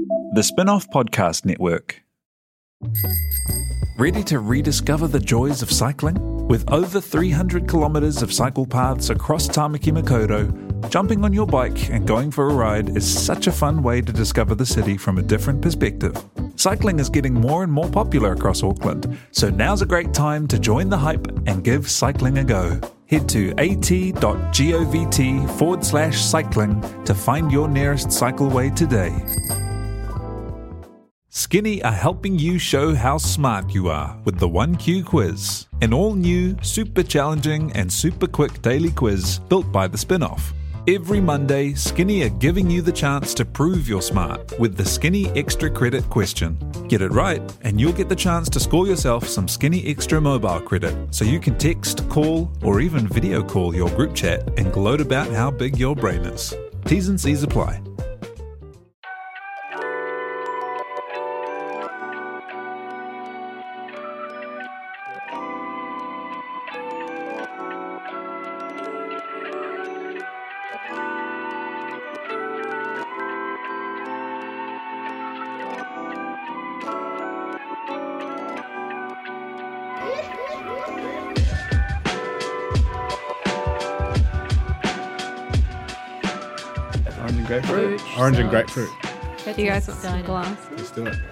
The Spin-Off Podcast Network. Ready to rediscover the joys of cycling? With over 300 kilometres of cycle paths across Tāmaki Makaurau, jumping on your bike and going for a ride is such a fun way to discover the city from a different perspective. Cycling is getting more and more popular across Auckland, so now's a great time to join the hype and give cycling a go. Head to at.govt/cycling to find your nearest cycleway today. Skinny are helping you show how smart you are with the 1Q quiz, an all-new, super challenging and super quick daily quiz built by the Spin-Off. Every Monday, Skinny are giving you the chance to prove you're smart with the Skinny Extra Credit question. Get it right, and you'll get the chance to score yourself some Skinny Extra mobile credit, so you can text, call, or even video call your group chat and gloat about how big your brain is. T's and C's apply. Orange and grapefruit. Do you guys want some glass? Let's do it.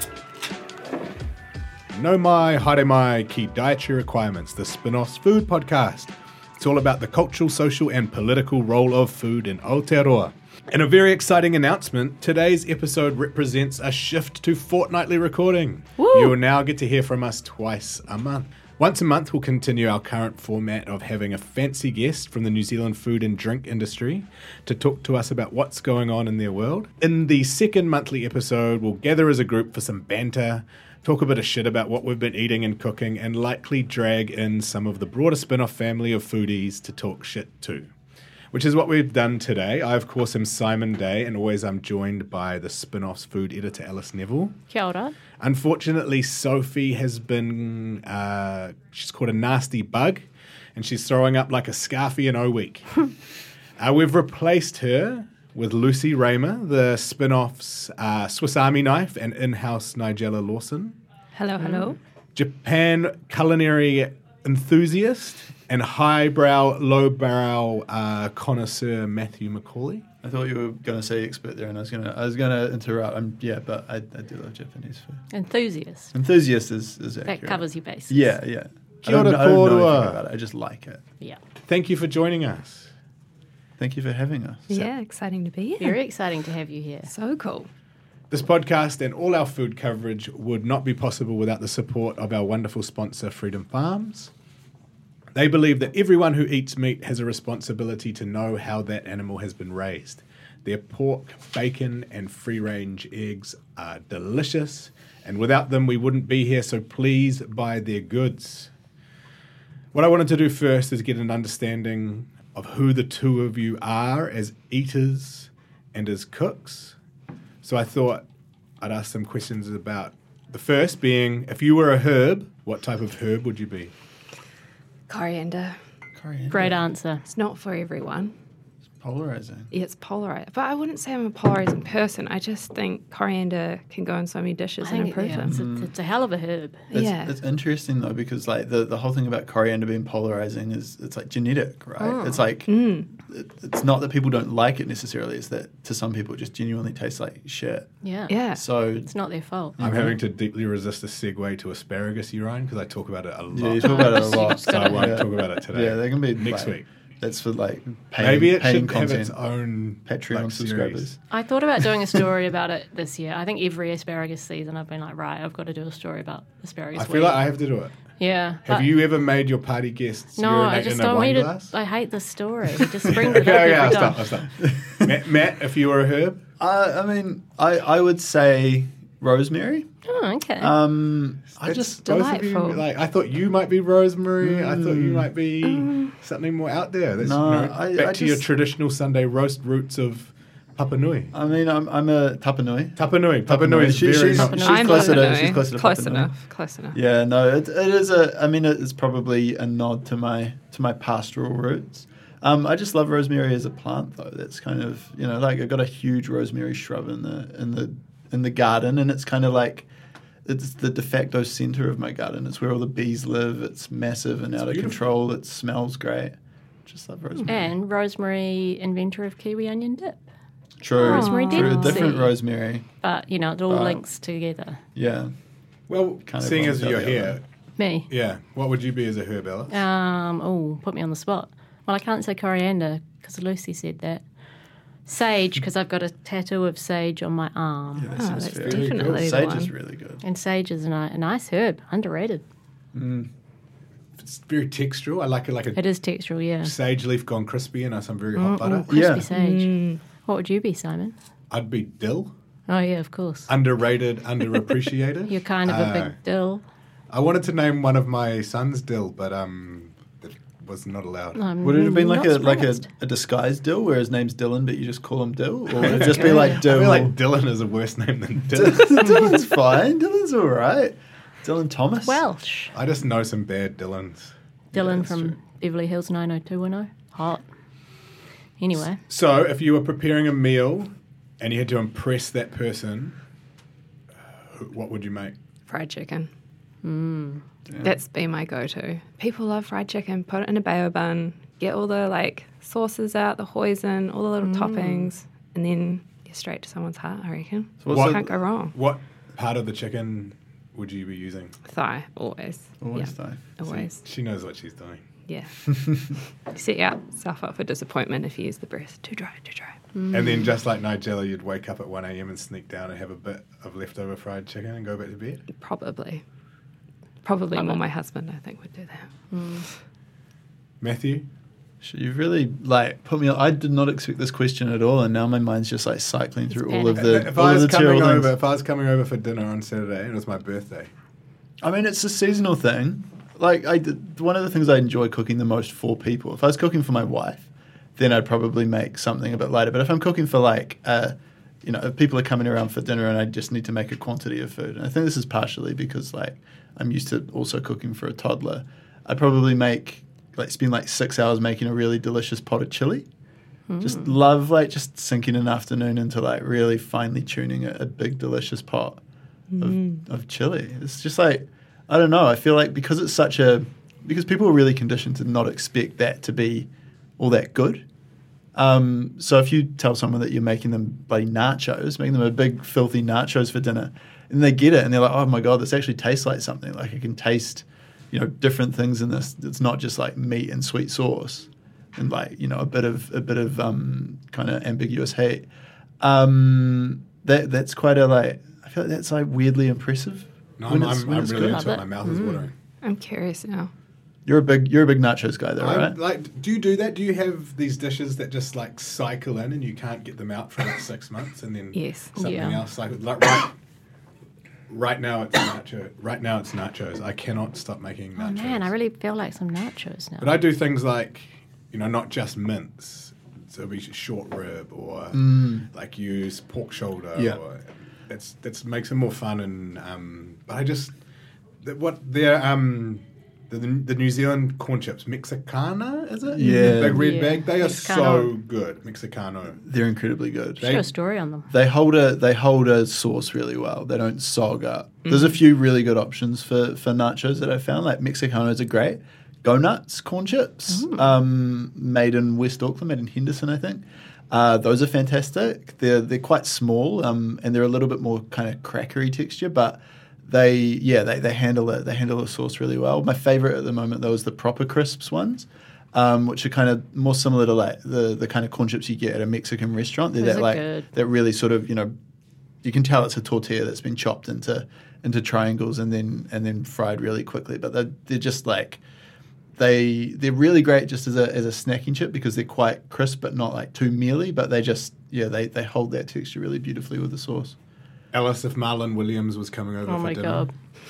Nau mai, haere mai, ki dietary requirements, the Spin-Off's food podcast. It's all about the cultural, social and political role of food in Aotearoa. And a very exciting announcement, today's episode represents a shift to fortnightly recording. Woo! You will now get to hear from us twice a month. Once a month, we'll continue our current format of having a fancy guest from the New Zealand food and drink industry to talk to us about what's going on in their world. In the second monthly episode, we'll gather as a group for some banter, talk a bit of shit about what we've been eating and cooking, and likely drag in some of the broader Spin-Off family of foodies to talk shit too. Which is what we've done today. I, of course, am Simon Day, and always I'm joined by the Spin-Off's food editor, Alice Neville. Kia ora. Unfortunately, Sophie has been, she's caught a nasty bug, and she's throwing up like a scarfie in O week. We've replaced her with Lucy Raymer, the Spin-Off's Swiss Army knife and in-house Nigella Lawson. Hello, hello. Japan culinary enthusiast and highbrow, lowbrow connoisseur Matthew Macaulay. I thought you were going to say expert there, and I was gonna interrupt. But I do love Japanese food. Enthusiast. Enthusiast is accurate. That covers your bases. Yeah. Kia ora I don't know anything kōrua. about it. I just like it. Yeah. Thank you for joining us. Thank you for having us. Yeah, exciting to be here. Very exciting to have you here. So cool. This podcast and all our food coverage would not be possible without the support of our wonderful sponsor, Freedom Farms. They believe that everyone who eats meat has a responsibility to know how that animal has been raised. Their pork, bacon, and free-range eggs are delicious, and without them we wouldn't be here, so please buy their goods. What I wanted to do first is get an understanding of who the two of you are as eaters and as cooks. So I thought I'd ask some questions about the first being, if you were a herb, what type of herb would you be? Coriander. Great answer. It's not for everyone. Polarizing. Yeah, it's polarizing. But I wouldn't say I'm a polarizing person. I just think coriander can go in so many dishes and improve them. It's a hell of a herb. It's interesting though, because like the whole thing about coriander being polarizing is it's like genetic, right? It's like it's not that people don't like it necessarily. It's that to some people it just genuinely tastes like shit. Yeah. So It's not their fault. I'm having to deeply resist the segue to asparagus urine because I talk about it a lot. yeah, you talk about it a lot. So I won't talk about it today. Yeah, they can be next like, week. That's for like Maybe it paying should content. have its own Patreon subscribers. series. I thought about doing a story about it this year. I think every asparagus season I've been like, right, I've got to do a story about asparagus. I feel like I have to do it. Yeah. Have you ever made your party guests No, urinate I just in a don't wine read glass? it. I hate the story. It just brings it up Okay, every I'll time. stop. Matt, if you were a herb? I mean, I would say rosemary. Oh, okay. I just Both of you, Delightful. like, I thought you might be rosemary. I thought you might be something more out there. That's, No, back I to your just- traditional Sunday roast roots of Papa Nui. I mean, I'm a Tapanui. Papa Nui is She's very closer much... I'm to Tapanui. she's closer to Close Tapanui. enough. Close enough. Yeah, no, it is I mean, it's probably a nod to my pastoral roots. I just love rosemary as a plant, though. That's kind of like I've got a huge rosemary shrub in in the garden, and it's kind of like it's the de facto center of my garden. It's where all the bees live. It's massive and out of control. It smells great. Just love rosemary. And Rosemary, inventor of kiwi onion dip. True. Rosemary True. Dempsey. Different rosemary. But, it all links together. Yeah. Well, Kind of seeing one as without you're the here, other. Me. yeah, what would you be as a herb, Alice? Put me on the spot. Well, I can't say coriander because Lucy said that. Sage, because I've got a tattoo of sage on my arm. Yeah, that's fair. definitely the Sage one. is really good. And sage is a nice herb, underrated. It's very textural. I like it like a It is textural, yeah. sage leaf gone crispy and some very hot butter. Crispy Yeah. sage. What would you be, Simon? I'd be dill. Oh, yeah, of course. Underrated, underappreciated. You're kind of a big dill. I wanted to name one of my sons Dill, but it was not allowed. Would it have been like not a disguised Dill where his name's Dylan but you just call him Dill? Or would it just be like I Dill? feel like Dylan is a worse name than Dill. Dylan's fine. Dylan's all right. Dylan Thomas. Welsh. I just know some bad Dylans. Dylan that's from true. Beverly Hills 90210. Hot. Anyway. So, if you were preparing a meal and you had to impress that person, what would you make? Fried chicken. That's been my go-to. People love fried chicken. Put it in a bao bun. Get all the sauces out, the hoisin, all the little toppings, and then you're straight to someone's heart. I reckon. So what's Can't go wrong. What part of the chicken would you be using? Thigh, always. Always Yeah, thigh. always. She knows what she's doing. Yeah. Set yourself up for disappointment if you use the breast. Too dry, too dry. And then, just like Nigella, you'd wake up at 1 a.m. and sneak down and have a bit of leftover fried chicken and go back to bed? Probably more my husband, I think, would do that. Matthew? You've really put me on. I did not expect this question at all, and now my mind's just cycling through all of panic. the If all I of was the coming terrible things. over, if I was coming over for dinner on Saturday and it was my birthday, I mean, it's a seasonal thing. One of the things I enjoy cooking the most for people. If I was cooking for my wife, then I'd probably make something a bit lighter. But if I'm cooking for if people are coming around for dinner and I just need to make a quantity of food, and I think this is partially because I'm used to also cooking for a toddler, I'd probably spend 6 hours making a really delicious pot of chili. Just love just sinking an afternoon into really finely tuning a big delicious pot of chili. It's just I don't know. I feel like because people are really conditioned to not expect that to be all that good. So if you tell someone that you're making them making them a big filthy nachos for dinner, and they get it and they're like, oh my God, this actually tastes like something. I can taste, different things in this. It's not just meat and sweet sauce and a bit of kind of ambiguous heat. That's quite I feel like that's weirdly impressive. no, when I'm it's really good. into it. My mouth is watering. I'm curious now. You're a big nachos guy though, right? Do you do that? Do you have these dishes that just cycle in and you can't get them out for 6 months and then Yes. something Yeah. else? Right now it's nachos. I cannot stop making nachos. Oh, man, I really feel like some nachos now. But I do things not just mince. So it'll be short rib or use pork shoulder. Yeah. Or that makes it more fun. And but I just the New Zealand corn chips, Mexicana, is it? Yeah. The big red Yeah. bag. They are Mexicano. so good. Mexicano. They're incredibly good. Show a story on them. They hold a sauce really well. They don't sog up. There's a few really good options for nachos that I found. Mexicanos are great. Go Nuts corn chips, made in West Auckland, made in Henderson, I think. Those are fantastic. They're quite small and they're a little bit more kind of crackery texture, but they handle it. They handle the sauce really well. My favorite at the moment though is the Proper Crisps ones, which are kind of more similar to the kind of corn chips you get at a Mexican restaurant. They're Those that are good. that really sort of you can tell it's a tortilla that's been chopped into triangles and then fried really quickly. But they're just they're really great just as a snacking chip because they're quite crisp but not too mealy. But they just they hold that texture really beautifully with the sauce. Alice, if Marlon Williams was coming over Oh for my dinner,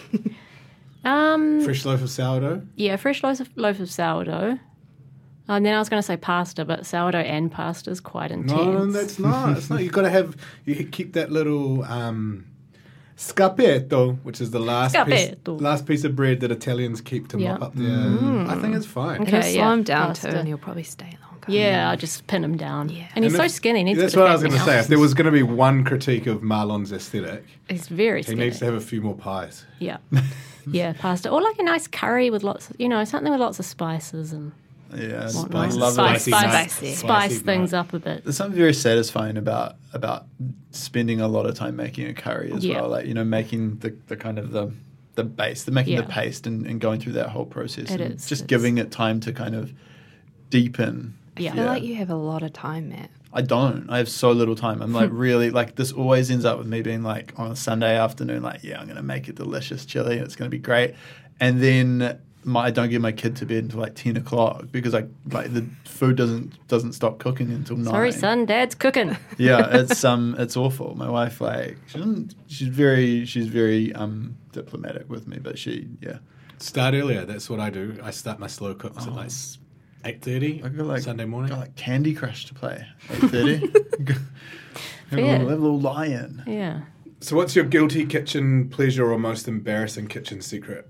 God. fresh loaf of sourdough. Yeah, fresh loaf of sourdough. And then I was going to say pasta, but sourdough and pasta is quite intense. No, that's not. It's not. You've got to keep that little scappetto, which is the last piece of bread that Italians keep to mop up their. I think it's fine. Okay. It'll slow yeah, him down pasta. too, and he'll probably stay longer. Yeah, I just pin him down. Yeah. And he's And so if- skinny. He needs That's a bit what I of was going to fattening say. out. If there was going to be one critique of Marlon's aesthetic, He's very he skinny. needs to have a few more pies. Yeah. Yeah, pasta. Or like a nice curry with lots of, something with lots of spices and Yeah, I whatnot. love Spice, it. spice, Spicy. spice Spicy things nut. up a bit. There's something very satisfying about spending a lot of time making a curry as Yeah. well. Like, making the kind of the base, making the Yeah. paste and going through that whole process. It and is. just It's- giving it time to kind of deepen. I feel like you have a lot of time, Matt. I don't. I have so little time. I'm like really like this always ends up with me being like on a Sunday afternoon, like, yeah, I'm going to make a delicious chili. It's going to be great. And then I don't get my kid to bed until like 10 o'clock because the food doesn't stop cooking until 9. Sorry, son, Dad's cooking. Yeah, it's awful. My wife she's very diplomatic with me, but Start earlier. That's what I do. I start my slow cooks at like 8:30 I got like Sunday morning. got like Candy Crush to play. 8:30. have Fair. a little lion. Yeah. So what's your guilty kitchen pleasure or most embarrassing kitchen secret?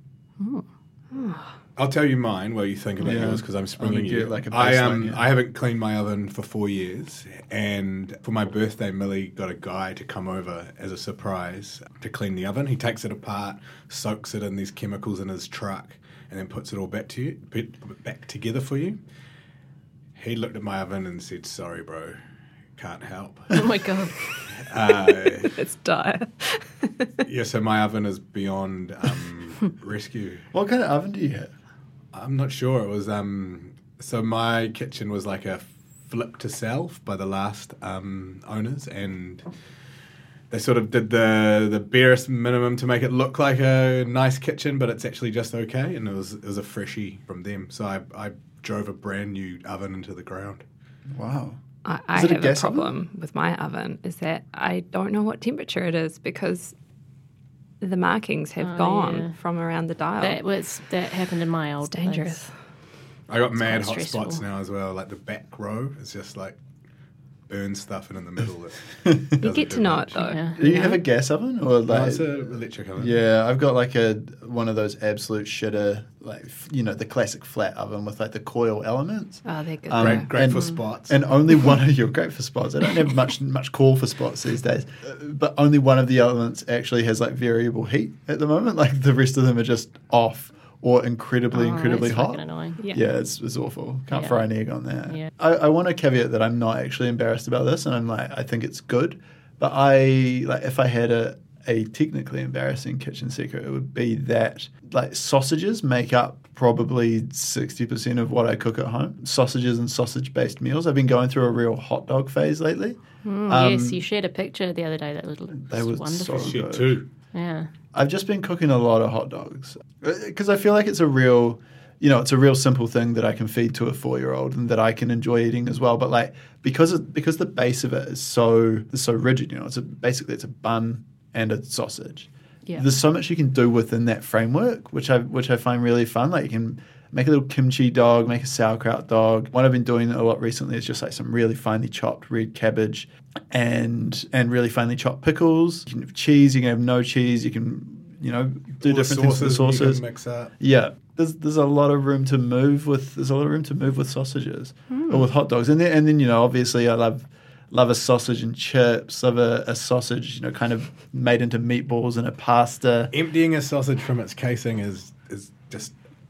I'll tell you mine while you think about Yeah. yours because I'm springing I'll you. get like a I baseline, yeah. I haven't cleaned my oven for 4 years, and for my birthday, Millie got a guy to come over as a surprise to clean the oven. He takes it apart, soaks it in these chemicals in his truck, and then puts it all back together for you. He looked at my oven and said, "Sorry, bro, can't help." Oh my God. It's dire. Yeah, so my oven is beyond rescue. What kind of oven do you have? I'm not sure. It was so my kitchen was like a flip to sell by the last owners, and they sort of did the barest minimum to make it look like a nice kitchen, but it's actually just okay. And it was a freshie from them. So I drove a brand new oven into the ground. Wow. I Is it a have a gas oven? problem with my oven is that I don't know what temperature it is because the markings have gone yeah. from around the dial. That happened in my old It's dangerous. place. I got mad quite hot spots stressful. now as well. Like the back row is just like burn stuff, and in the middle You doesn't get do to know much. it though. Yeah. Do you have a gas oven or No, like? it's an electric oven. Yeah, I've got like one of those absolute shitter, like the classic flat oven with like the coil elements. Oh, they're good. Great And- for spots. And only one of you're great for spots. I don't have much call for spots these days, but only one of the elements actually has like variable heat at the moment. Like the rest of them are just off or incredibly That's hot. fucking annoying. Yeah. It's awful. Can't Yeah. fry an egg on that. Yeah. I want to caveat that I'm not actually embarrassed about this, and I think it's good. But if I had a technically embarrassing kitchen secret, it would be that like sausages make up probably 60% of what I cook at home. Sausages and sausage-based meals. I've been going through a real hot dog phase lately. Yes, you shared a picture the other day that was They were wonderful. so Shit good. too. Yeah. I've just been cooking a lot of hot dogs because I feel like it's a real, it's a real simple thing that I can feed to a 4-year-old and that I can enjoy eating as well. But like because the base of it is so rigid, basically it's a bun and a sausage. Yeah. There's so much you can do within that framework, which I find really fun. Like you can make a little kimchi dog, make a sauerkraut dog. What I've been doing a lot recently is just like some really finely chopped red cabbage and really finely chopped pickles. You can have cheese, you can have no cheese, you can, do All different things with the you sauces. can mix up. Yeah. There's a lot of room to move with sausages or with hot dogs. And then obviously I love a sausage and chips, love a sausage, kind of made into meatballs and a pasta. Emptying a sausage from its casing is just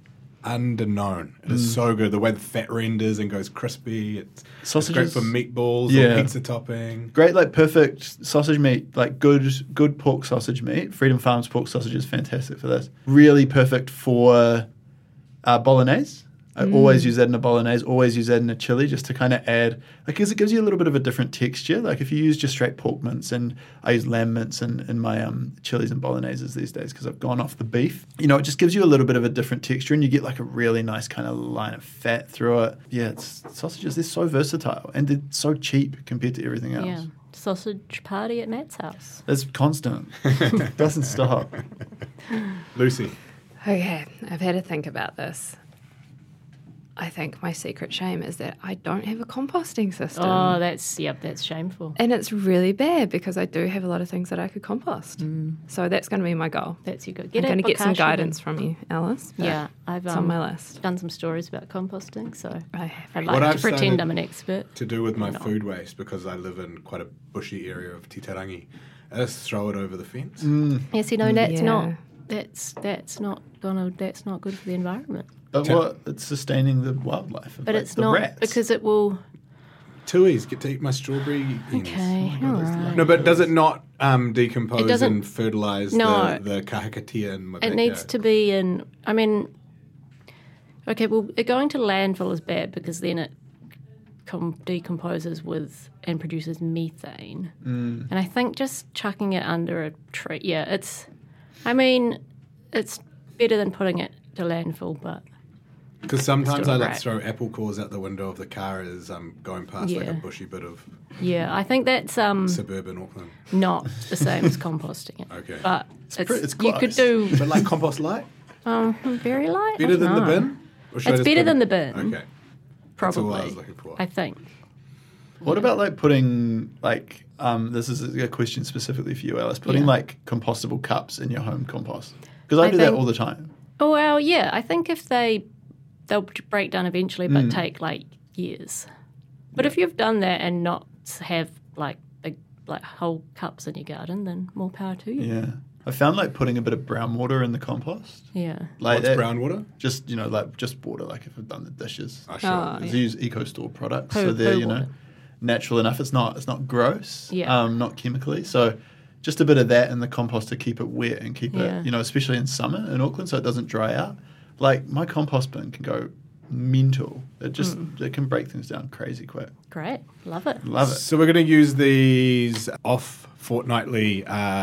underknown. It is so good. The way the fat renders and goes crispy. It's great Sausages- for meatballs Yeah. or pizza topping. Great, like perfect sausage meat, like good pork sausage meat. Freedom Farms pork sausage is fantastic for this. Really perfect for bolognese. I always use that in a bolognese, always use that in a chili just to kind of add, because it gives you a little bit of a different texture. Like if you use just straight pork mince, and I use lamb mince in my chilies and bologneses these days because I've gone off the beef. It just gives you a little bit of a different texture and you get like a really nice kind of line of fat through it. Yeah, sausages, they're so versatile and they're so cheap compared to everything else. Yeah. Sausage party at Matt's house. It's constant. Doesn't stop. Lucy. Okay, I've had to think about this. I think my secret shame is that I don't have a composting system. Oh, that's shameful. And it's really bad because I do have a lot of things that I could compost. So that's going to be my goal. That's your good. I'm going to get some guidance from you, Alice. but Yeah, I've it's on my list. done some stories about composting, so I have. I'd What like I've to pretend started I'm an expert. to do with my No. food waste, because I live in quite a bushy area of Titarangi, I just throw it over the fence. Yes, you know that's not Yeah. that's not good for the environment. But it's sustaining the wildlife. But like it's the not rats. because it will. Tuis get to eat my strawberry beans. Okay, all right. No, but does it not decompose It doesn't- and fertilise No. the kahikatea in my It backyard? needs to be in. I mean, okay, well, it going to landfill is bad because then it decomposes with and produces methane. And I think just chucking it under a tree, it's. I mean, it's better than putting it to landfill, but Because sometimes Still I a like rat. to throw apple cores out the window of the car as I'm going past like Yeah. a bushy bit of yeah, I think that's suburban Auckland. not the same as composting it. Okay. But it's you could close. do But like compost light? very light. Better I than the don't know. bin? Or should I It's just better put than it- the bin. Okay. Probably. That's all I was looking for. I think. What about like putting like this is a question specifically for you, Alice. Putting Yeah. like compostable cups in your home compost because I I do that think- all the time. Oh well, yeah. I think if they'll break down eventually, but take like years. But if you've done that and not have like big like whole cups in your garden, then more power to you. Yeah, I found like putting a bit of brown water in the compost. Yeah. Like What's that- brown water? Just like just water. Like if I've done the dishes, Oh, sure. Oh, I yeah. use EcoStore products, Poo- so they're poo you know water. natural enough. It's not gross. Yeah. Not chemically. So just a bit of that in the compost to keep it wet and keep Yeah. it especially in summer in Auckland, so it doesn't dry out. Like my compost bin can go mental. It can break things down crazy quick. Great. Love it. Love it. So we're going to use these off fortnightly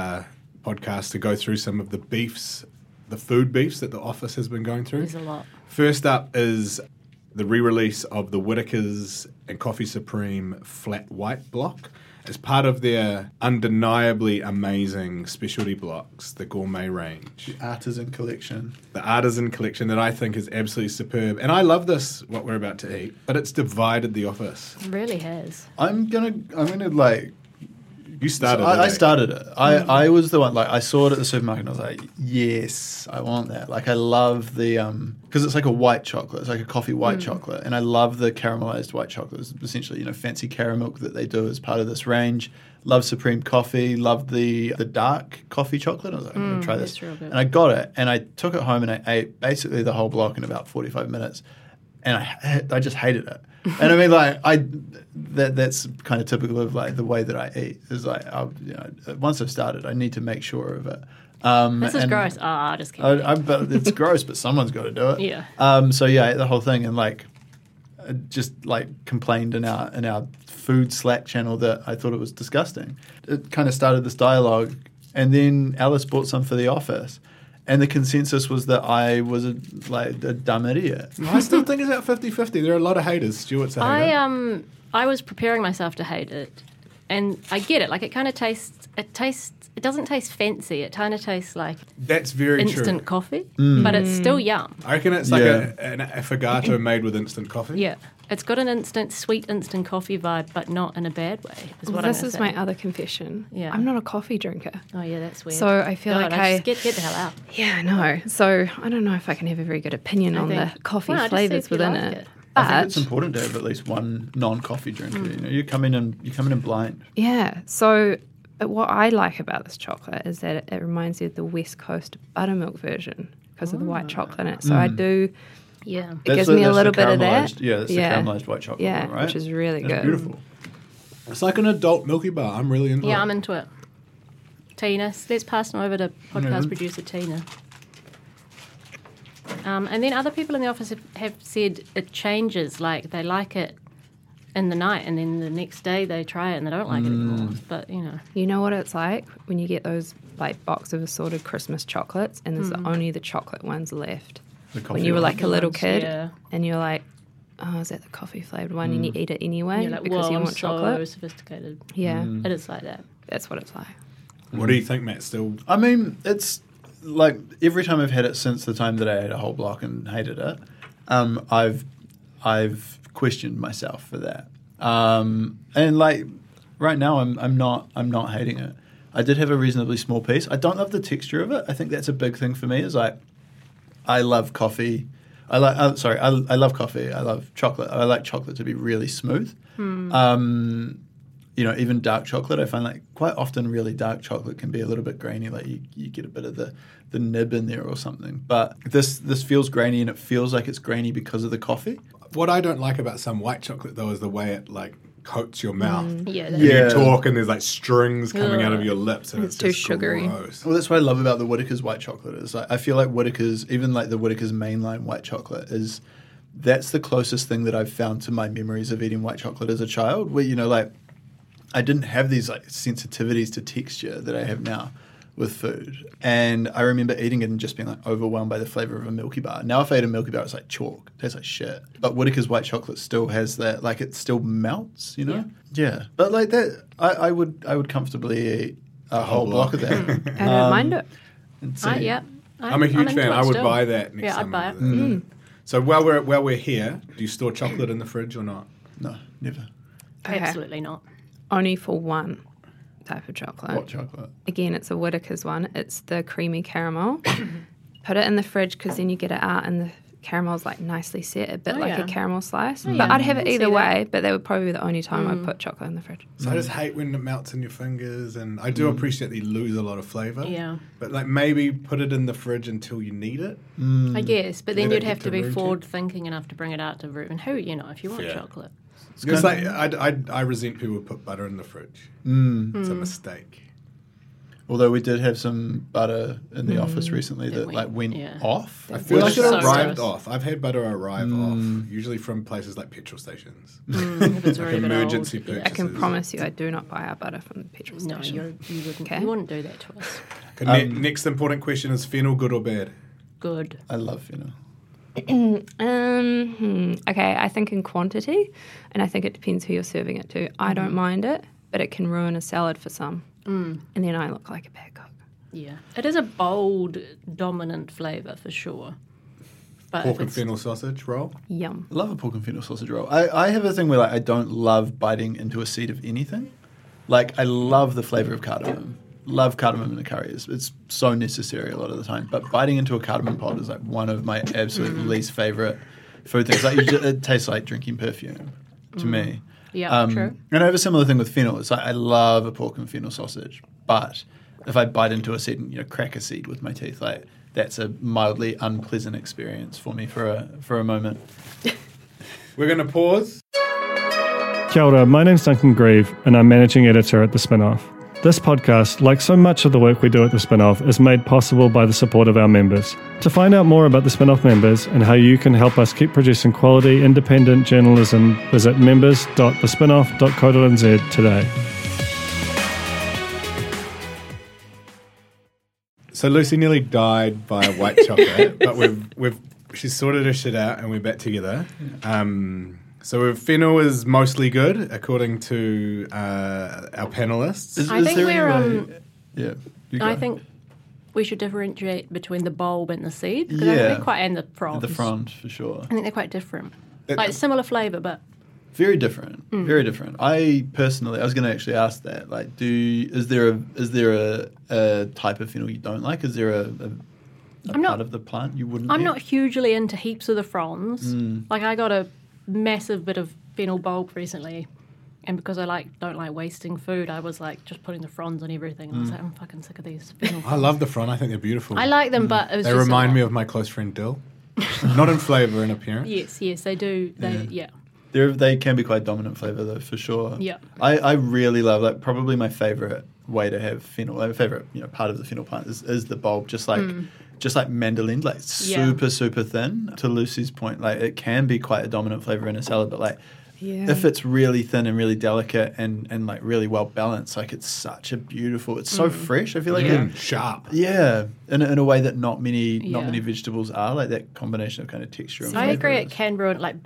podcasts to go through some of the beefs, the food beefs that the office has been going through. There's a lot. First up is the re-release of the Whittaker's and Coffee Supreme Flat White block as part of their undeniably amazing specialty blocks, the gourmet range. Artisan collection. The artisan collection that I think is absolutely superb. And I love this, what we're about to eat, but it's divided the office. It really has. I'm gonna like. You started I it. started it. I was the one. Like I saw it at the supermarket and I was like, yes, I want that. Like I love the because it's like a white chocolate. It's like a coffee white chocolate, and I love the caramelized white chocolate. It's essentially fancy caramel that they do as part of this range. Love Supreme Coffee. Love the dark coffee chocolate. I was like, I'm gonna try this, that's real good. and I got it, and I took it home and I ate basically the whole block in about 45 minutes, and I just hated it. And I mean, like that's kind of typical of like the way that I eat. Is like once I've started, I need to make sure of it. This is and gross. I just can't. but it's gross, but someone's got to do it. Yeah. So yeah, I ate the whole thing and like just like complained in our food Slack channel that I thought it was disgusting. It kind of started this dialogue, and then Alice bought some for the office. And the consensus was that I was a dumb idiot. I still think it's about 50-50. There are a lot of haters. Stuart's a hater. I was preparing myself to hate it, and I get it. Like it kind of tastes. It doesn't taste fancy. It kind of tastes like That's very instant true. coffee, but it's still yum. I reckon it's like Yeah. an affogato made with instant coffee. Yeah, it's got an sweet instant coffee vibe, but not in a bad way. Is what This I'm is gonna my other confession. Yeah. I'm not a coffee drinker. Oh yeah, that's weird. So I feel like I just get the hell out. Yeah, I know. So I don't know if I can have a very good opinion on the coffee Well, just see flavours if you within like it. I think But it's important to have at least one non-coffee drinker. You come in blind. yeah, so but what I like about this chocolate is that it reminds you of the West Coast buttermilk version because of the white chocolate in it. So I do. Yeah. It gives me a that's little the bit of that. caramelised- Yeah, that's the caramelized white chocolate. Yeah, one, right? which is really That's good. beautiful. It's like an adult Milky Bar. I'm really into it. Yeah, I'm into it. Tina, let's pass them over to podcast producer Tina. And then other people in the office have said it changes. Like they like it in the night, and then the next day they try it and they don't like it anymore. But You know what it's like when you get those like box of assorted Christmas chocolates and there's only the chocolate ones left. The When coffee you were one. like a little ones, kid yeah. and you're like, oh, is that the coffee flavoured one? And you eat it anyway you're like, because whoa, you I'm want so chocolate. sophisticated. Yeah, It is like that. that's what it's like. What do you think, Matt? Still, I mean, it's like every time I've had it since the time that I ate a whole block and hated it, I've I've questioned myself for that. And like right now, I'm not hating it. I did have a reasonably small piece. I don't love the texture of it. I think that's a big thing for me. Is like I love coffee. I love coffee. I love chocolate. I like chocolate to be really smooth. You know, even dark chocolate, I find like quite often really dark chocolate can be a little bit grainy. Like you get a bit of the nib in there or something. But this feels grainy, and it feels like it's grainy because of the coffee. What I don't like about some white chocolate, though, is the way it, like, coats your mouth. Yeah, And you talk and there's, like, strings coming out of your lips. And it's too just sugary. Gross. Well, that's what I love about the Whittaker's white chocolate. Is like I feel like Whittaker's, even like the Whittaker's mainline white chocolate, that's the closest thing that I've found to my memories of eating white chocolate as a child. Where, you know, like I didn't have these like sensitivities to texture that I have now with food. And I remember eating it and just being like overwhelmed by the flavor of a Milky Bar. Now if I eat a Milky Bar, it's like chalk. It tastes like shit. But Whittaker's white chocolate still has that, like it still melts, you know? Yeah. But like that, I would comfortably eat a whole block of that. I don't mind it. And see. I'm a huge into fan. it I would still. buy that next Yeah, I'd summer. buy it. So while we're here, do you store chocolate in the fridge or not? No, never. Okay. Absolutely not. Only for one type of chocolate. What chocolate? Again, it's a Whittaker's one. It's the creamy caramel. Put it in the fridge because then you get it out and the caramel's like nicely set, a bit like a caramel slice. But I'd have it either way, but that would probably be the only time I'd put chocolate in the fridge. So I just hate when it melts in your fingers, and I do appreciate that you lose a lot of flavour. Yeah. But like maybe put it in the fridge until you need it. I guess, but then Let it you'd get have to to be room forward thinking enough to bring it out to room. And who, you know, if you want Fair. chocolate. Because like I resent people who put butter in the fridge. It's a mistake. Although we did have some butter in the office recently that went off. I feel like it So arrived gross. off. I've had butter arrive off, usually from places like petrol stations. If it's already a bit Emergency old, yeah. purchase. I can promise you I do not buy our butter from the petrol No, station. you wouldn't do that to us. Okay, next important question is fennel good or bad? Good. I love fennel. Okay, I think in quantity, and I think it depends who you're serving it to. I don't mind it, but it can ruin a salad for some. And then I look like a bad cook. Yeah. It is a bold, dominant flavour for sure. But Pork if and it's fennel sausage roll? Yum. I love a pork and fennel sausage roll. I have a thing where like I don't love biting into a seed of anything. Like I love the flavour of cardamom. Love cardamom in a curry. It's so necessary a lot of the time. But biting into a cardamom pod is like one of my absolute least favourite food things. Like it tastes like drinking perfume to me. Yeah, true. And I have a similar thing with fennel. It's like I love a pork and fennel sausage, but if I bite into a seed and crack a seed with my teeth, like that's a mildly unpleasant experience for me for a moment. We're going to pause. Kia ora, my name's Duncan Grieve and I'm managing editor at The Spinoff. This podcast, like so much of the work we do at The Spinoff, is made possible by the support of our members. To find out more about The Spinoff members and how you can help us keep producing quality, independent journalism, visit members.thespinoff.co.nz today. So Lucy nearly died by a white chocolate, but she's sorted her shit out and we're back together. So fennel is mostly good, according to our panelists. I think we're Yeah. I think we should differentiate between the bulb and the seed because Yeah. I think they're quite and the fronds. The front, for sure. I think they're quite different. Like similar flavour, but Very different. Very different. I personally, I was going to actually ask that. Like, is there a type of fennel you don't like? Is there a part of the plant you wouldn't? I'm eat? not hugely into heaps of the fronds. Like I got a massive bit of fennel bulb recently, and because I don't like wasting food, I was like just putting the fronds on everything. And I was like, I'm fucking sick of these fennel. I love the front. I think they're beautiful. I like them, but it was They just remind me of my close friend Dill. Not in flavour and appearance. Yes, they do. They can be quite dominant flavour though, for sure. Yeah. I really love, like, probably my favourite way to have fennel, my favourite part of the fennel plant is the bulb, just like mandolin, like super thin. To Lucy's point, like it can be quite a dominant flavour in a salad, but like if it's really thin and really delicate and like really well balanced, like it's such a beautiful. It's so fresh. I feel like Sharp. in a way that not many vegetables are, like that combination of kind of texture. And I flavour agree. is. It can ruin like big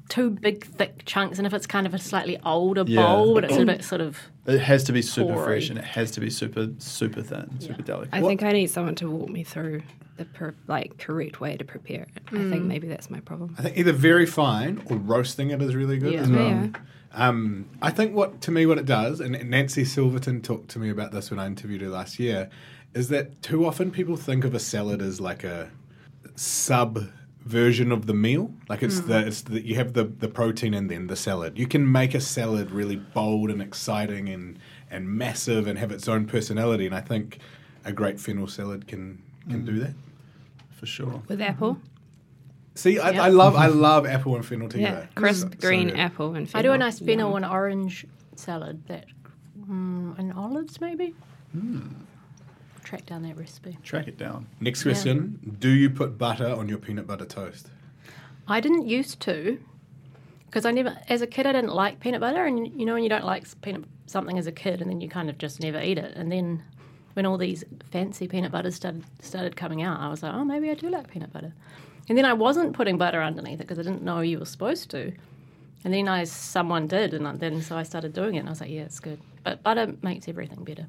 two big thick chunks, and if it's kind of a slightly older Yeah. bowl, but it's a bit sort of It has to be super Porry. fresh and it has to be super thin, super delicate. I think I need someone to walk me through the correct way to prepare it. I think maybe that's my problem. I think either very fine or roasting it is really good Yeah. as well. Yeah. I think what it does, and Nancy Silverton talked to me about this when I interviewed her last year, is that too often people think of a salad as like a sub version of the meal. Like it's the you have the protein and then the salad. You can make a salad really bold and exciting and massive and have its own personality. And I think a great fennel salad can do that. For sure. With apple? See, I love apple and fennel together. Yeah, crisp So green good. apple and fennel. I do a nice fennel Yum. and orange salad that and olives maybe. Track down that recipe. Track it down. Next question: do you put butter on your peanut butter toast? I didn't used to, because I never, as a kid, I didn't like peanut butter, and you know when you don't like something as a kid, and then you kind of just never eat it, and then when all these fancy peanut butters started coming out, I was like, oh, maybe I do like peanut butter, and then I wasn't putting butter underneath it because I didn't know you were supposed to, and then someone did, and then so I started doing it, and I was like, yeah, it's good, but butter makes everything better.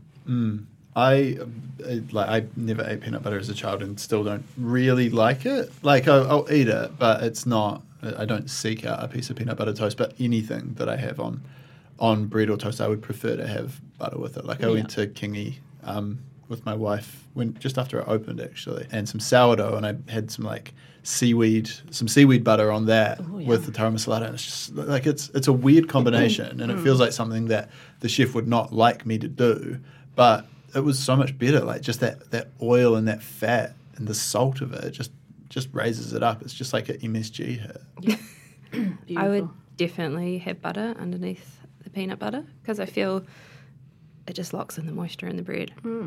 I never ate peanut butter as a child and still don't really like it. Like I'll eat it, but it's not. I don't seek out a piece of peanut butter toast. But anything that I have on bread or toast, I would prefer to have butter with it. Like I went to Kingy with my wife just after it opened actually, and some sourdough, and I had some seaweed butter on that with the taro masalada. And it's just like it's a weird combination, and it feels like something that the chef would not like me to do, but it was so much better. Like just that oil and that fat and the salt of it just raises it up. It's just like an MSG hit. Beautiful. I would definitely have butter underneath the peanut butter because I feel it just locks in the moisture in the bread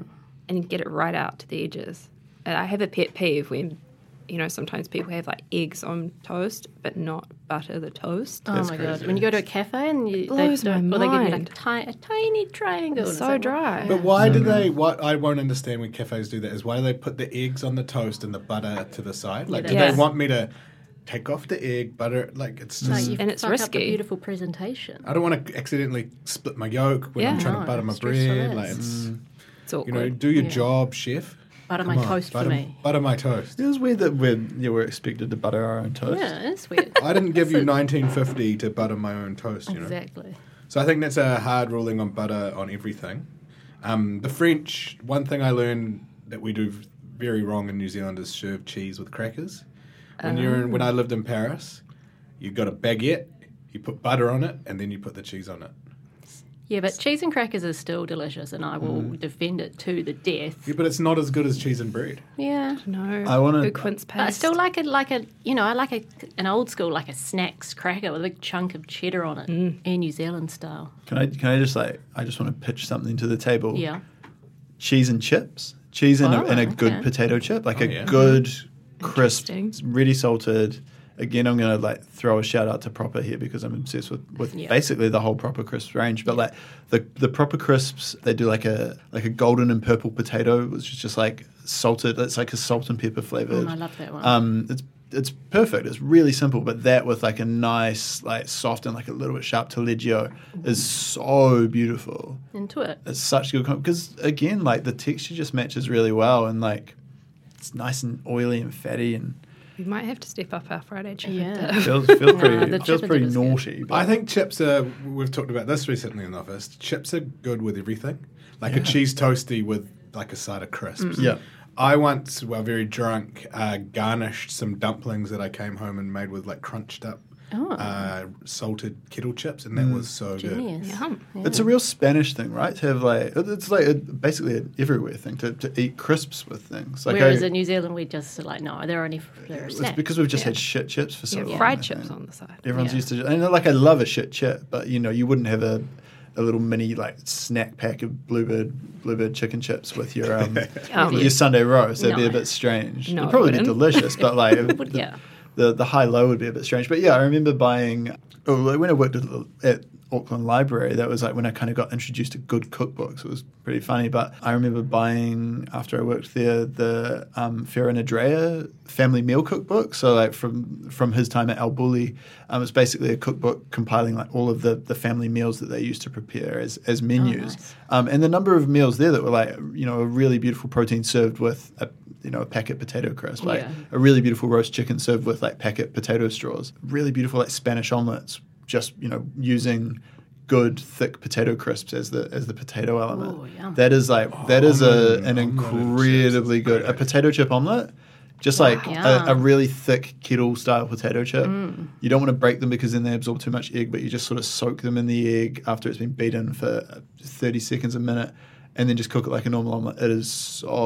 and get it right out to the edges. And I have a pet peeve when, sometimes people have like eggs on toast but not butter the toast. Oh my god! When you go to a cafe and Blows my they give you mind. like a tiny triangle. It's and so like, dry. But why do they? What I won't understand when cafes do that is why do they put the eggs on the toast and the butter to the side? Like, do Yeah. they want me to take off the egg, butter it? Like, it's No, just. you And it's fuck up the risky. beautiful presentation. I don't want to accidentally split my yolk when I'm Yeah. trying No, to butter my stressful bread. is. Like, It's awkward. do your job, chef. Butter Come my on, toast for butter, me. Butter my toast. It was weird that we're expected to butter our own toast. Yeah, it's weird. I didn't give you 1950 to butter my own toast, Exactly. So I think that's a hard ruling on butter on everything. The French, one thing I learned that we do very wrong in New Zealand is serve cheese with crackers. When I lived in Paris, you got a baguette, you put butter on it, and then you put the cheese on it. Yeah, but cheese and crackers is still delicious, and I will defend it to the death. Yeah, but it's not as good as cheese and bread. Yeah. No. I wanna- good quince paste. But I still like it I like an old school, like a snacks cracker with a big chunk of cheddar on it, in New Zealand style. Can I just I just want to pitch something to the table. Yeah. Cheese and chips. Cheese and Oh, a good okay. potato chip, like a yeah. good, crisp, Interesting. really salted. Again, I'm going to throw a shout out to Proper here because I'm obsessed with Yeah. basically the whole Proper Crisps range. But the Proper Crisps, they do like a golden and purple potato, which is just like salted. It's like a salt and pepper flavored. I love that one. It's perfect. It's really simple, but that with like a nice, soft and like a little bit sharp taleggio is so beautiful. Into it. It's such good because again, the texture just matches really well, and it's nice and oily and fatty, and We might have to step up our Friday chicken Yeah. dip. feels the pretty chicken pretty dip is good. naughty. But I think chips are, we've talked about this recently in the office, chips are good with everything. Like a cheese toasty with like a side of crisps. Yeah. I once, while very drunk, garnished some dumplings that I came home and made with crunched up salted kettle chips, and that was so good. Genius. Yum. it's a real Spanish thing, right? To have it's basically an everywhere thing to eat crisps with things. Whereas in New Zealand, we just are no, they're it's snacks. because we've just Yeah. had shit chips for so Yeah, long. fried I chips think. on the side. Everyone's Yeah. used to, and I love a shit chip, but you wouldn't have a little mini snack pack of bluebird chicken chips with your Yum. with your Sunday roast. That'd be a No. bit strange. No, It'd probably it be wouldn't. delicious, but Yeah. the high-low would be a bit strange. But yeah, I remember buying, when I worked at Auckland Library, that was like when I kind of got introduced to good cookbooks. It was pretty funny. But I remember buying, after I worked there, the Farah and Andrea family meal cookbook. So like from his time at Al Bulli, it's basically a cookbook compiling like all of the family meals that they used to prepare as menus. Oh, nice. And the number of meals there that were like, a really beautiful protein served with a packet potato crisp, like a really beautiful roast chicken served with like packet potato straws, really beautiful like Spanish omelets, just using good thick potato crisps as the potato element. Ooh, yum. That is an incredibly good potato chip omelet. Just like a really thick kettle style potato chip. You don't want to break them because then they absorb too much egg, but you just sort of soak them in the egg after it's been beaten for 30 seconds, a minute, and then just cook it like a normal omelette. It is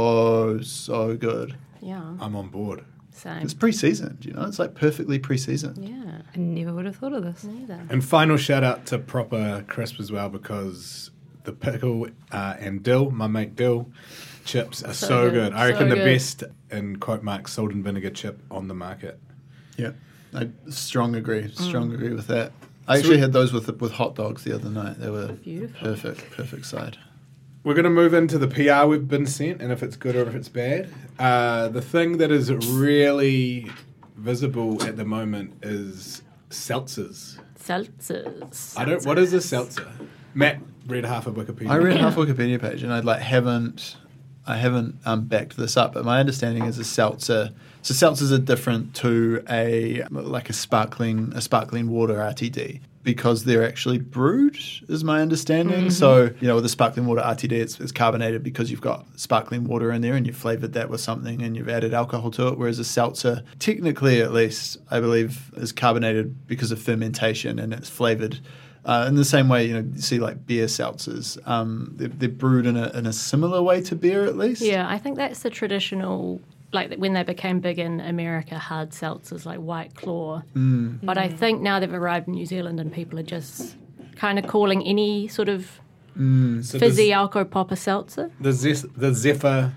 so good. Yeah. I'm on board. Same. It's pre-seasoned, it's like perfectly pre-seasoned. Yeah. I never would have thought of this. Neither. And final shout out to Proper Crisp as well, because the pickle and dill, my mate Dill, chips are so good. I reckon So the good. best, in quote marks, salt and vinegar chip on the market. Yeah, I strong agree with that. I actually had those with hot dogs the other night. They were Beautiful. perfect side. We're going to move into the PR we've been sent, and if it's good or if it's bad. The thing that is really visible at the moment is seltzers. Seltzers. What is a seltzer? Matt read half of Wikipedia. I read half Wikipedia page, and I haven't backed this up, but my understanding is a seltzer. So seltzers are different to a sparkling water RTD because they're actually brewed, is my understanding. Mm-hmm. So with a sparkling water RTD, it's carbonated because you've got sparkling water in there and you've flavored that with something and you've added alcohol to it. Whereas a seltzer, technically at least, I believe, is carbonated because of fermentation and it's flavored. In the same way, you see like beer seltzers, they're brewed in a similar way to beer, at least. Yeah, I think that's the traditional, like when they became big in America, hard seltzers like White Claw. But I think now they've arrived in New Zealand and people are just kind of calling any sort of So fizzy alco pop a seltzer. the Zephyr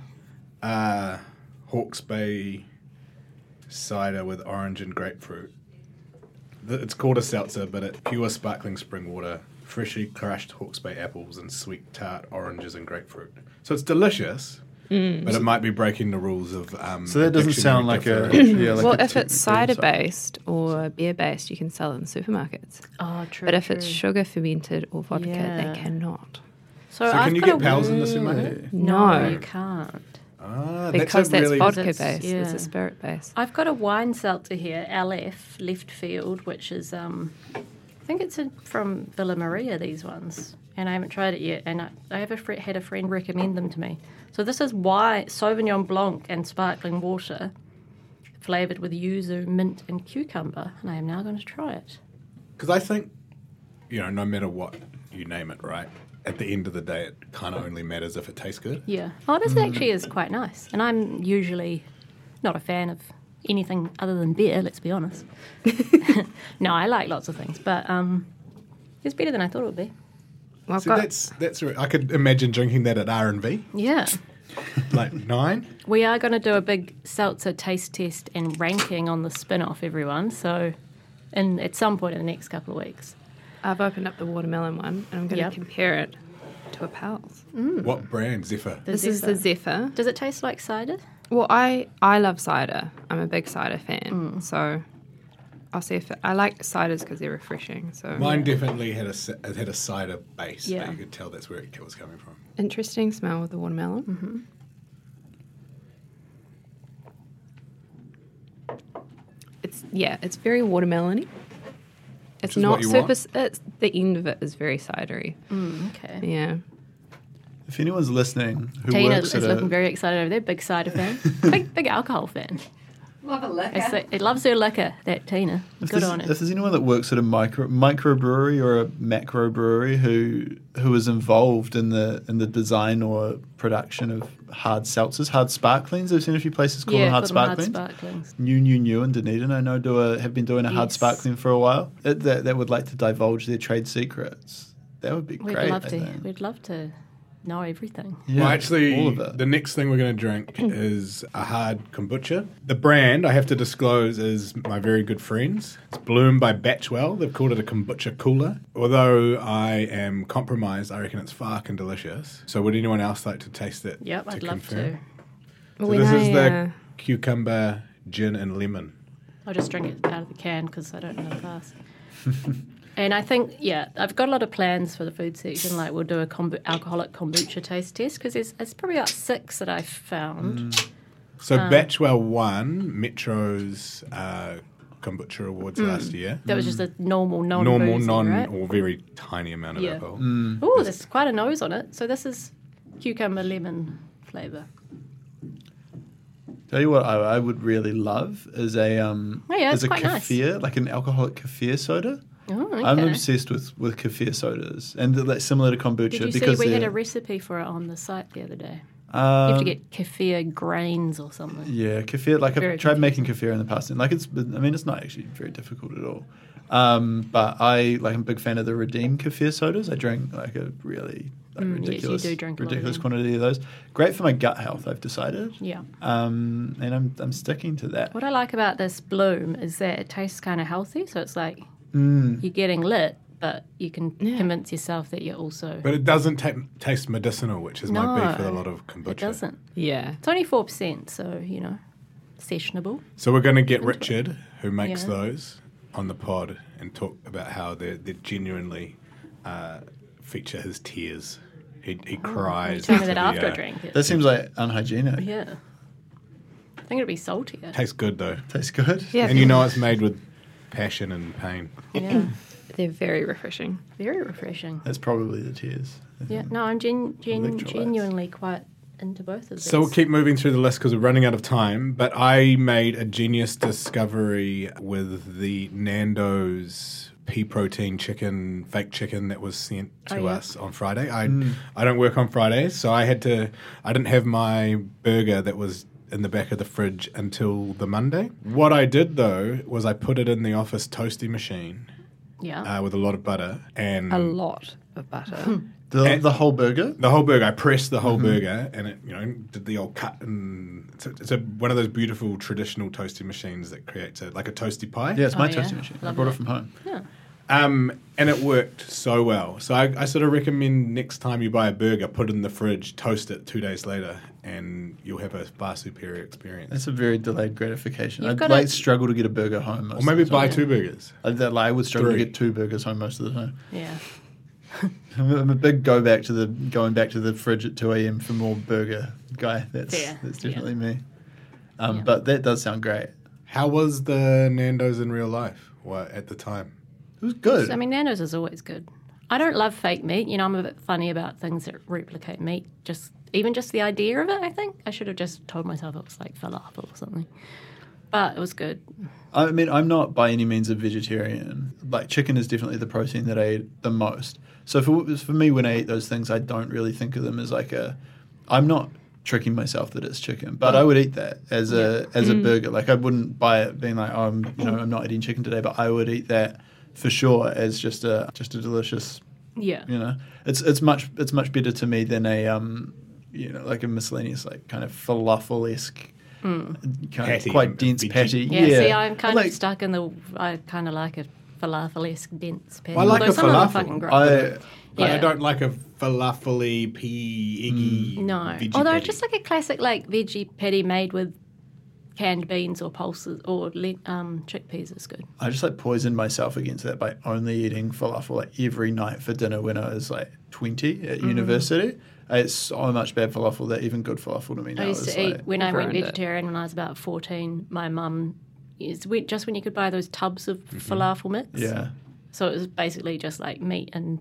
Hawke's Bay cider with orange and grapefruit. It's called a seltzer, but it's pure sparkling spring water, freshly crushed Hawke's Bay apples, and sweet tart oranges and grapefruit. So it's delicious, but it might be breaking the rules of. So that doesn't sound like a Well, if it's cider based or beer based, you can sell it in supermarkets. Oh, true. But if it's sugar fermented or vodka, Yeah. they cannot. so So I've can you got get a- pals in the supermarket? No. you can't. Because that's really vodka That's- based. It's yeah. a spirit based. I've got a wine seltzer here, LF, Left Field, which is, I think it's from Villa Maria, these ones. And I haven't tried it yet. And I have had a friend recommend them to me. So this is Sauvignon Blanc and sparkling water, flavoured with yuzu, mint, and cucumber. And I am now going to try it. Because I think, no matter what you name it, right? At the end of the day, it kind of only matters if it tastes good. Yeah. Oh, this actually is quite nice. And I'm usually not a fan of anything other than beer, let's be honest. No, I like lots of things. But it's better than I thought it would be. Well, I've See, got that's I could imagine drinking that at R&V, Yeah. like 9. We are going to do a big seltzer taste test and ranking on the spin-off, everyone. So at some point in the next couple of weeks. I've opened up the watermelon one and I'm going to Yep. compare it to a Pals. What brand? Zephyr. This is the Zephyr. Does it taste like cider? Well, I love cider. I'm a big cider fan. So I'll see if I like ciders because they're refreshing. So Mine definitely had a cider base. Yeah. But you could tell that's where it was coming from. interesting smell with the watermelon. It's very watermelony. It's is not what you super. want? It's the end of it is very cidery. Okay. Yeah. If anyone's listening who Tina works is at looking very excited over there. Big cider fan. big alcohol fan. Love a liquor. It loves her liquor, that Tina. Good on If it. there's anyone that works at a microbrewery or a macro brewery who is involved in the design or production of hard seltzers, hard sparklings, I've seen a few places call them hard call them sparklings. hard sparklings. New in Dunedin, I know have been doing a hard Yes. sparkling for a while. That would like to divulge their trade secrets. That would be We'd great. love I to. think. We'd love to know everything. Yeah, Well, actually, all of it. the next thing we're going to drink is a hard kombucha. The brand, I have to disclose, is my very good friends. It's Bloom by Batchwell. They've called it a kombucha cooler. Although I am compromised, I reckon it's fucking delicious. So would anyone else like to taste it? Yep, I'd love to. So When this is I, the cucumber, gin, and lemon. I'll just drink it out of the can because I don't know the glass. And I think, I've got a lot of plans for the food section. Like we'll do a alcoholic kombucha taste test because it's probably about 6 that I've found. So Batchwell won Metro's kombucha awards last year. That was just a normal, Normal, right? or very tiny amount of Yeah. alcohol. Oh, there's quite a nose on it. So this is cucumber lemon flavour. Tell you what, I would really love is a it's is a quite nice. kefir, like an alcoholic kefir soda. Oh, okay. I'm obsessed with kefir sodas, and like similar to kombucha Did you because see we had they're- a recipe for it on the site the other day? You um, have to get kefir grains or something. yeah, kefir. Like Very I've tried making kefir in the past, and like it's not actually very difficult at all. But I'm a big fan of the Redeem kefir sodas. I drink like a really Yes, you ridiculous, do drink a lot of ridiculous them. quantity of those. Great for my gut health, I've decided. Yeah. And I'm sticking to that. What I like about this Bloom is that it tastes kind of healthy. So it's like Mm. you're getting lit, but you can convince yourself that you're also. But it doesn't taste medicinal, which is my beef with a No, lot of kombucha. It doesn't. yeah. It's only 4%, so, sessionable. So we're going to get Richard, who makes Yeah. those, on the pod and talk about how they genuinely feature his tears. He cries. Tell me that after after the, I drink it. That seems like unhygienic. Yeah. I think it'd be saltier. Tastes good though, Tastes good. Yeah. and you know it's made with passion and pain. Yeah. They're very refreshing. Very refreshing. That's probably the tears. Yeah. No, I'm Electrolytes. genuinely quite into both of these. So we'll keep moving through the list because we're running out of time. But I made a genius discovery with the Nando's pea protein chicken, fake chicken that was sent to us on Friday. I don't work on Fridays, so I didn't have my burger that was in the back of the fridge until the Monday. What I did though was I put it in the office toasty machine Yeah. with a lot of butter and A lot of butter. The whole burger. the whole burger. I pressed the whole burger, and it, did the old cut, and it's one of those beautiful traditional toasty machines that creates like a toasty pie. Yeah, it's my Oh, yeah. toasting machine. I Love brought it. it from home. Yeah. And it worked so well. So I sort of recommend next time you buy a burger, put it in the fridge, toast it 2 days later, and you'll have a far superior experience. That's a very delayed gratification. You've I'd got struggle to get a burger home. Or maybe buy Yeah. 2 burgers. I would struggle 3. to get 2 burgers home most of the time. Yeah. I'm a big going back to the fridge at 2 a.m. for more burger guy. That's Fair. definitely me. Yeah. But that does sound great. How was the Nando's in real life at the time? It was good. I mean, Nando's is always good. I don't love fake meat. I'm a bit funny about things that replicate meat. Even just the idea of it, I think. I should have just told myself it was like falafel or something. But it was good. I mean, I'm not by any means a vegetarian. Like, chicken is definitely the protein that I eat the most. So for me, when I eat those things, I don't really think of them as I'm not tricking myself that it's chicken, but I would eat that as a burger. Like, I wouldn't buy it being like, oh, I'm not eating chicken today, but I would eat that for sure as just a delicious. Yeah. It's much better to me than a like a miscellaneous like kind of falafel-esque kind Patty, of quite dense veggie. patty. Yeah, see, I'm kind Like, of stuck in I kind of like a falafel-esque dense patty. I like Although a some of them are falafel. fucking great. But I Yeah. don't like a falafel-y, pea, eggy No. veggie Although patty. just like a classic like veggie patty made with canned beans or pulses or chickpeas is good. I just like poisoned myself against that by only eating falafel like every night for dinner when I was like 20 at university. I ate so much bad falafel that even good falafel to me now I used is to eat, like, when I went ruined it. vegetarian when I was about 14, my mum, just when you could buy those tubs of falafel mix. yeah. So it was basically just like meat and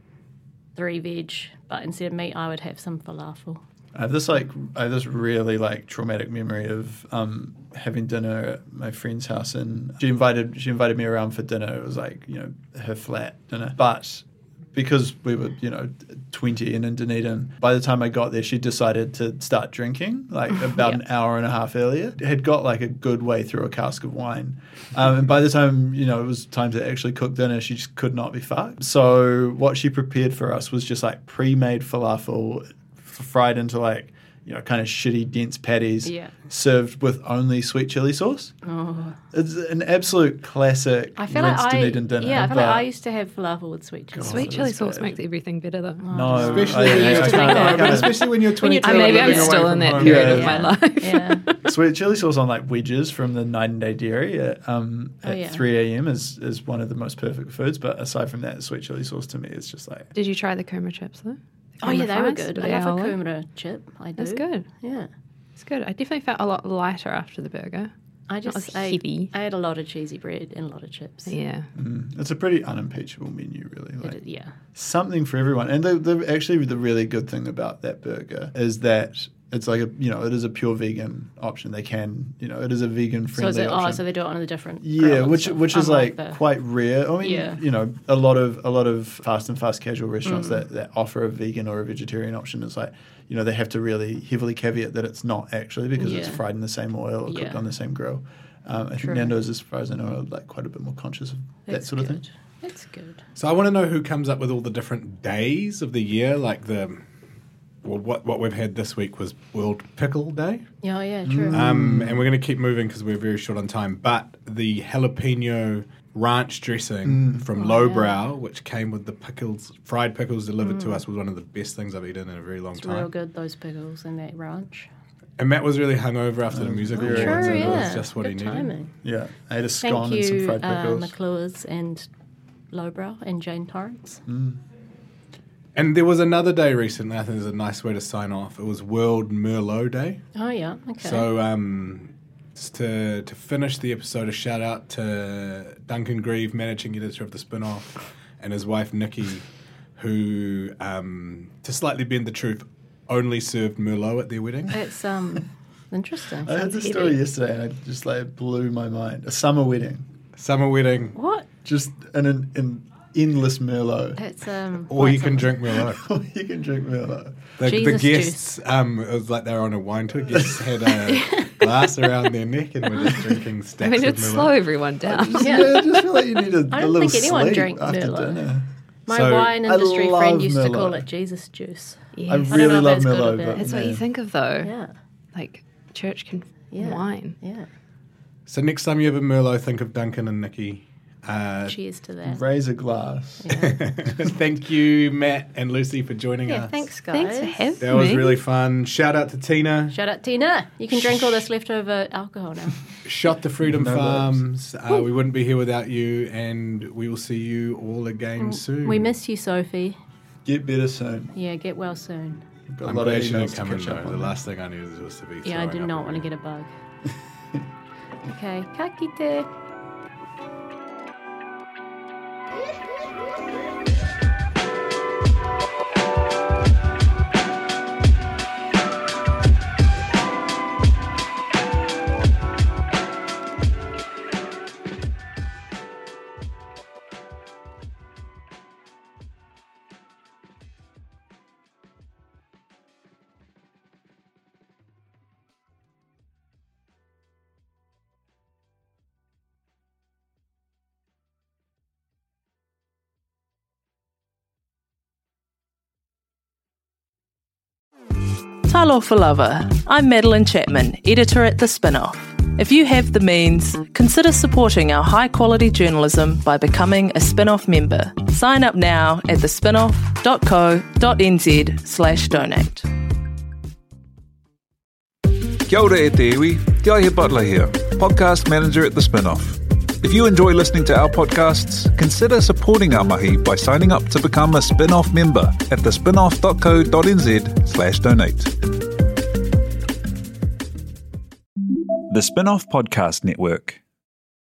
3 veg, but instead of meat, I would have some falafel. I have this really like traumatic memory of having dinner at my friend's house, and she invited me around for dinner. It was like her flat dinner, but because we were, 20 and in Dunedin, by the time I got there, she decided to start drinking, like about an hour and a half earlier. Had got like a good way through a cask of wine. And by the time, it was time to actually cook dinner, she just could not be fucked. So what she prepared for us was just like pre-made falafel fried into like, kind of shitty, dense patties, served with only sweet chili sauce. Oh. It's an absolute classic Dunedin dinner. Yeah, I feel like I used to have falafel with sweet chili. Sweet chili sauce makes everything better, though. No, especially when you're 22. Maybe I'm still in that period of my life. Yeah. Sweet chili sauce on like wedges from the Night and Day Dairy at 3 a.m. is one of the most perfect foods. But aside from that, sweet chili sauce to me is just like... Did you try the kumara chips, though? Oh, yeah, they were good. I love a kumara chip. I do. That's good. Yeah. It's good. I definitely felt a lot lighter after the burger. I ate a lot of cheesy bread and a lot of chips. Yeah. It's a pretty unimpeachable menu, really. Like, yeah. Something for everyone. And the really good thing about that burger is that it's like it is a pure vegan option. They can, it is a vegan friendly option. So they do it on a different which is like quite rare. I mean, a lot of fast casual restaurants that offer a vegan or a vegetarian option is like, they have to really heavily caveat that it's not actually because it's fried in the same oil or cooked on the same grill. I think Nando's, as far as I know, are like quite a bit more conscious of that sort of thing. That's good. So I want to know who comes up with all the different days of the year, like what we've had this week was World Pickle Day. Oh, yeah, true. And we're going to keep moving because we're very short on time. But the jalapeno ranch dressing from Lowbrow, which came with the fried pickles delivered to us, was one of the best things I've eaten in a very long time. It's real good, those pickles and that ranch. And Matt was really hungover after the musical awards, and it was just what he needed. Timing. Yeah, I ate a scone and some fried pickles. McClure's and Lowbrow and Jane Torrance. And there was another day recently, I think there's a nice way to sign off. It was World Merlot Day. Oh, yeah, okay. So just to finish the episode, a shout out to Duncan Grieve, managing editor of The Spin-Off, and his wife Nikki, who, to slightly bend the truth, only served Merlot at their wedding. It's interesting. I heard the story yesterday and it just like blew my mind. A summer wedding. What? Just an endless Merlot. It's or you can drink Merlot. The guests, it was like they were on a wine tour. Guests had a glass around their neck and were just drinking stacks of Merlot. It'd slow everyone down. I just feel like you need a little think anyone sleep drank after Merlot. dinner. My wine industry friend used Merlot. to call it Jesus juice. Yeah. I really love Merlot. But That's what you think of, though. Yeah. Like church wine. Yeah. So next time you have a Merlot, think of Duncan and Nikki. Cheers to that. Raise a glass. Yeah. Thank you, Matt and Lucy, for joining us. Thanks, guys. Thanks for having me. That was really fun. Shout out to Tina. Shout out, Tina. You can drink all this leftover alcohol now. Shot the Freedom Farms. We wouldn't be here without you, and we will see you all again soon. We miss you, Sophie. Get better soon. Yeah, get well soon. I'm glad she didn't come in, though. The last thing I knew was to be Yeah, I did not want to get a bug. Okay, ka kite. Talo for Lover. I'm Madeline Chapman, editor at The Spin-Off. If you have the means, consider supporting our high-quality journalism by becoming a Spin-Off member. Sign up now at thespinoff.co.nz/donate. Kia ora e te iwi, Te Aihe Butler here, podcast manager at The Spin-Off. If you enjoy listening to our podcasts, consider supporting our mahi by signing up to become a Spin-Off member at thespinoff.co.nz/donate. The Spin-Off Podcast Network.